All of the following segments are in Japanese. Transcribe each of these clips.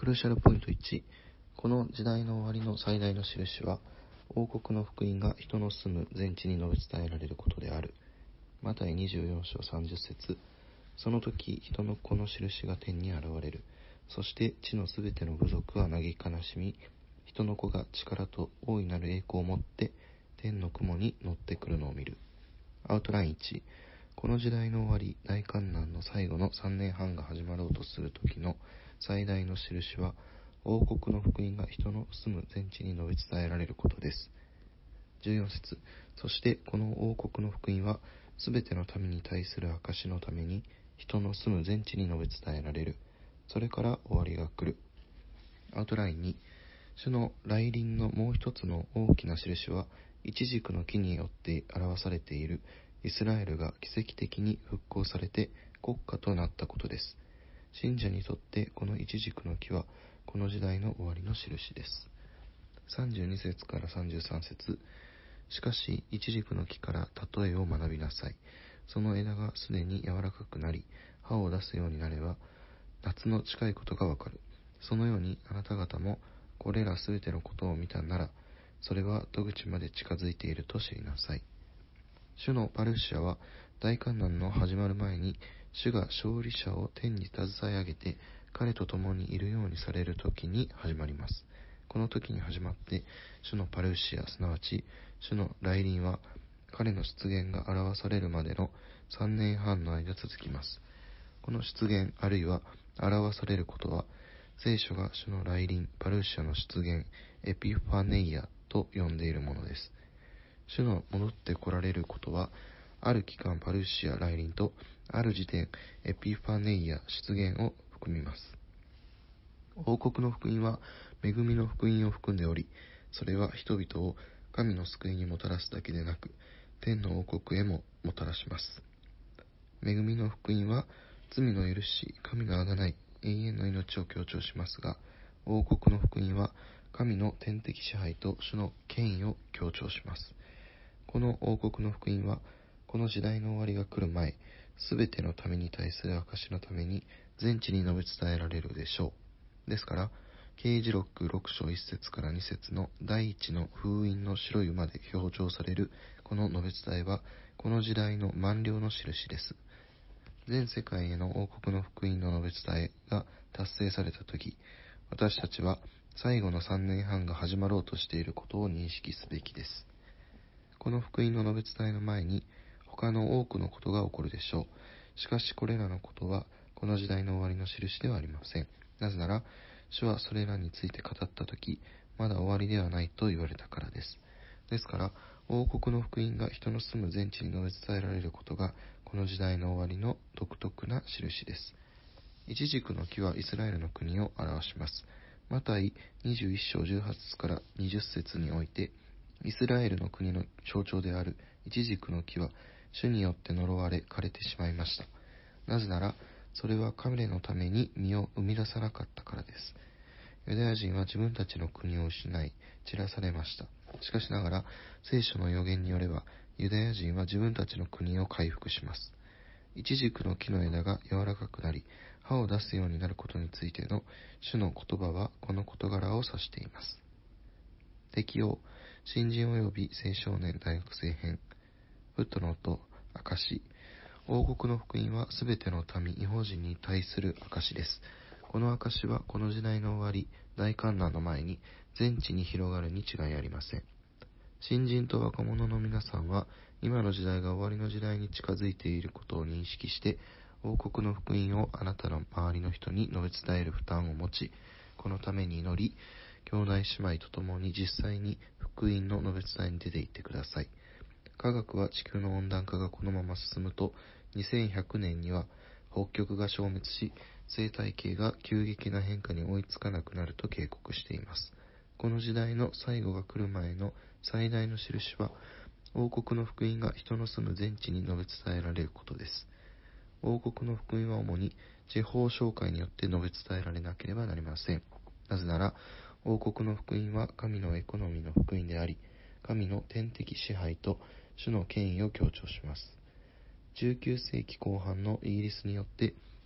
ルシャルポイント1、この時代の終わりの最大の印は、王国の福音が人の住む全地に述べ伝えられることである。マタイ24章30節、その時人の子の印が天に現れる。そして地のすべての部族は嘆き悲しみ、人の子が力と大いなる栄光を持って天の雲に乗ってくるのを見る。アウトライン1、この時代の終わり、大観難の最後の3年半が始まろうとする時の最大の印は、王国の福音が人の住む全地に述べ伝えられることです。14節、そしてこの王国の福音は、すべての民に対する証のために、人の住む全地に述べ伝えられる。それから終わりが来る。アウトライン2、主の来臨のもう一つの大きな印は、イチジクの木によって表されているイスラエルが奇跡的に復興されて国家となったことです。信者にとってこのイチジクの木はこの時代の終わりの印です。32節から33節、しかしイチジクの木から例えを学びなさい。その枝がすでに柔らかくなり葉を出すようになれば夏の近いことがわかる。そのようにあなた方もこれらすべてのことを見たなら、それは戸口まで近づいていると知りなさい。主のパルシアは大観難の始まる前に、主が勝利者を天に携え上げて彼と共にいるようにされる時に始まります。この時に始まって主のパルシア、すなわち主の来臨は彼の出現が表されるまでの3年半の間続きます。この出現あるいは表されることは、聖書が主の来臨、パルシアの出現、エピファネイアと呼んでいるものです。主の戻って来られることは、ある期間パルシア来臨と、ある時点エピファネイア出現を含みます。王国の福音は恵みの福音を含んでおり、それは人々を神の救いにもたらすだけでなく、天の王国へももたらします。恵みの福音は罪の許し、神の贖い、永遠の命を強調しますが、王国の福音は神の天的支配と主の権威を強調します。この王国の福音は、この時代の終わりが来る前、すべての民に対する証のために全地に述べ伝えられるでしょう。ですから、啓示録6章1節から2節の第一の封印の白い馬で表彰されるこの述べ伝えは、この時代の満了の印です。全世界への王国の福音の述べ伝えが達成されたとき、私たちは最後の3年半が始まろうとしていることを認識すべきです。この福音の述べ伝えの前に、他の多くのことが起こるでしょう。しかしこれらのことは、この時代の終わりの印ではありません。なぜなら、主はそれらについて語ったとき、まだ終わりではないと言われたからです。ですから、王国の福音が人の住む全地に述べ伝えられることが、この時代の終わりの独特な印です。イチジクの木はイスラエルの国を表します。マタイ21章18節から20節において、イスラエルの国の象徴であるイチジクの木は主によって呪われ枯れてしまいました。なぜなら、それは彼のために実を生み出さなかったからです。ユダヤ人は自分たちの国を失い散らされました。しかしながら、聖書の予言によれば、ユダヤ人は自分たちの国を回復します。イチジクの木の枝が柔らかくなり、葉を出すようになることについての主の言葉はこの事柄を指しています。適用、新人及び青少年大学生編。フットノート、証。王国の福音はすべての民、異邦人に対する証です。この証はこの時代の終わり、大観難の前に全地に広がるに違いありません。新人と若者の皆さんは、今の時代が終わりの時代に近づいていることを認識して、王国の福音をあなたの周りの人に述べ伝える負担を持ち、このために祈り、兄弟姉妹と共に実際に福音の述べ伝えに出て行ってください。科学は地球の温暖化がこのまま進むと、2100年には北極が消滅し、生態系が急激な変化に追いつかなくなると警告しています。この時代の最後が来る前の最大の印は、王国の福音が人の住む全地に述べ伝えられることです。王国の福音は主に地方商会によって述べ伝えられなければなりません。なぜなら、王国の福音は神のエコノミーの福音であり、神の天的支配と主の権威を強調します。19世紀後半のイギリスによって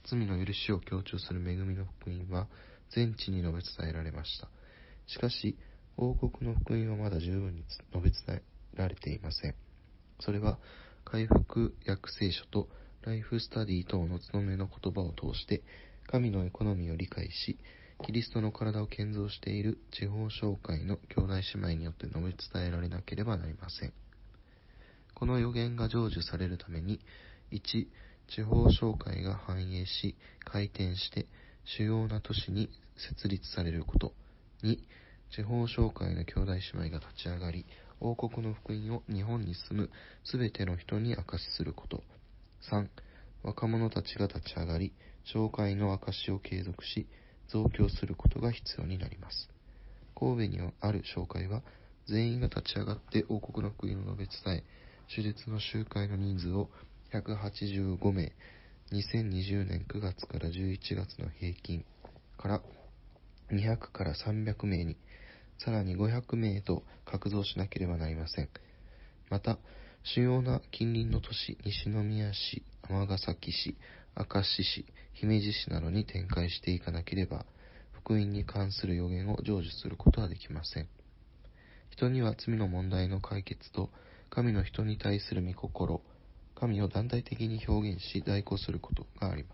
罪の許しを強調する恵みの福音は全地に述べ伝えられました。しかし、王国の福音はまだ十分に述べ伝えられていません。それは、回復訳聖書とライフスタディ等の務めの言葉を通して、神のエコノミーを理解し、キリストの体を建造している地方教会の兄弟姉妹によって述べ伝えられなければなりません。この予言が成就されるために、1、地方教会が繁栄し、回転して、主要な都市に設立されること。2、地方教会の兄弟姉妹が立ち上がり、王国の福音を日本に住むすべての人に証しすること。3、若者たちが立ち上がり、教会の証しを継続し、増強することが必要になります。神戸にある教会は、全員が立ち上がって王国の福音を述べ伝え、手術の集会の人数を185名、2020年9月から11月の平均から200から300名に、さらに500名と拡増しなければなりません。また、主要な近隣の都市、西宮市、尼崎市、明石市、姫路市などに展開していかなければ、福音に関する予言を成就することはできません。人には罪の問題の解決と、神の人に対する御心、神を団体的に表現し代行することがあります。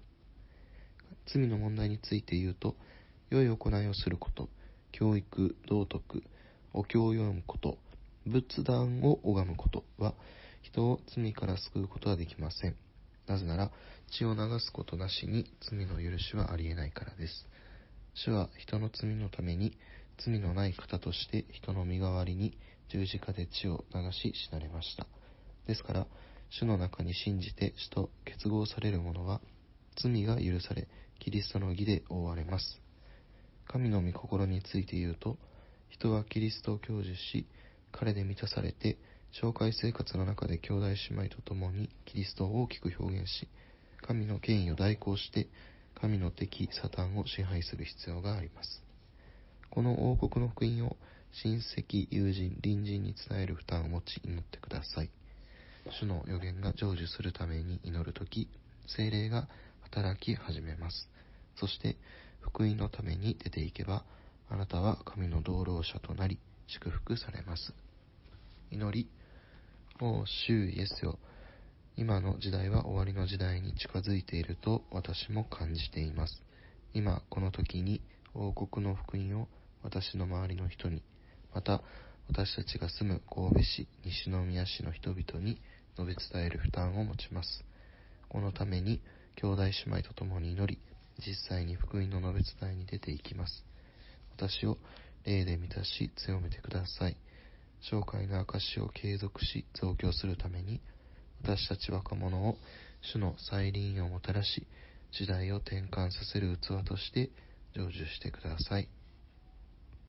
罪の問題について言うと、良い行いをすること、教育、道徳、お経を読むこと、仏壇を拝むことは、人を罪から救うことはできません。なぜなら、血を流すことなしに罪の許しはありえないからです。主は人の罪のために、罪のない方として人の身代わりに十字架で血を流し死なれました。ですから、主の中に信じて主と結合される者は、罪が許され、キリストの義で覆われます。神の御心について言うと、人はキリストを享受し、彼で満たされて、教会生活の中で兄弟姉妹と共にキリストを大きく表現し、神の権威を代行して、神の敵サタンを支配する必要があります。この王国の福音を親戚、友人、隣人に伝える負担を持ち祈ってください。主の予言が成就するために祈るとき、聖霊が働き始めます。そして、福音のために出ていけば、あなたは神の道路者となり、祝福されます。祈り、お主イエスよ、今の時代は終わりの時代に近づいていると私も感じています。今この時に王国の福音を私の周りの人に、また私たちが住む神戸市、西宮市の人々に述べ伝える負担を持ちます。このために兄弟姉妹と共に祈り、実際に福音の述べ伝えに出ていきます。私を霊で満たし強めてください。教会の証を継続し増強するために、私たち若者を主の再臨をもたらし、時代を転換させる器として成就してください。